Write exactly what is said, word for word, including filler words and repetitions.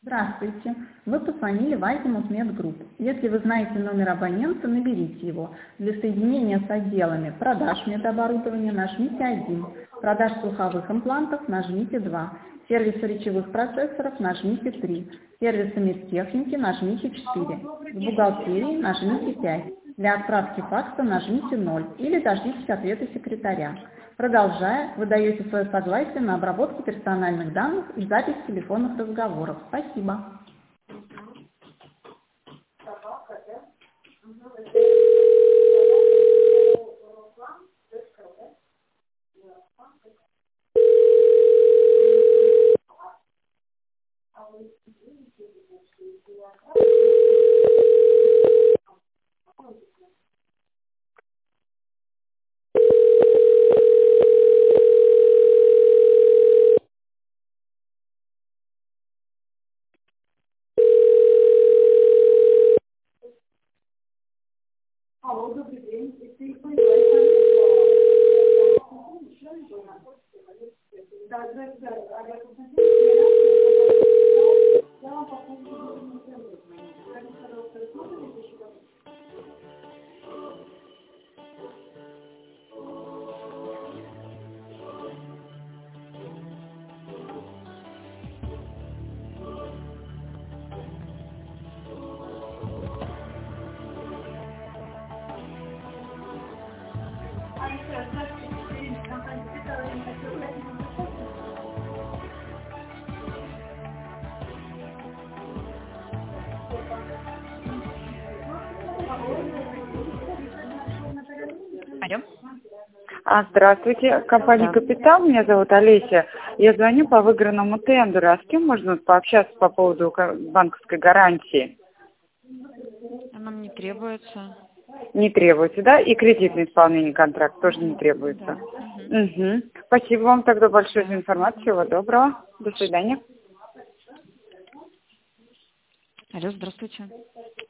Здравствуйте. Вы позвонили в Азимут Медгрупп. Если вы знаете номер абонента, наберите его. Для соединения с отделами продаж медоборудования нажмите один, продаж слуховых имплантов нажмите два, сервиса речевых процессоров нажмите три, сервиса медтехники нажмите четыре, в бухгалтерии нажмите пять, для отправки факса нажмите ноль или дождитесь ответа секретаря. Продолжая, вы даете свое согласие на обработку персональных данных и запись телефонных разговоров. Спасибо. Алло, добрый день. Да, да, да. А я я вам по поводу скажите, пожалуйста, вы смотрите еще раз? А еще раз, здравствуйте, компания «Капитал», я хотела узнать, Алло. А, Здравствуйте, компания Да. «Капитал», меня зовут Олеся. Я звоню по выигранному тендеру. А с кем можно пообщаться по поводу ка- банковской гарантии? Нам не требуется. Не требуется, да? И кредитное исполнение контракта тоже не требуется. Мгм. Угу. Спасибо вам тогда большое за информацию. Всего доброго. До свидания. Алло, здравствуйте.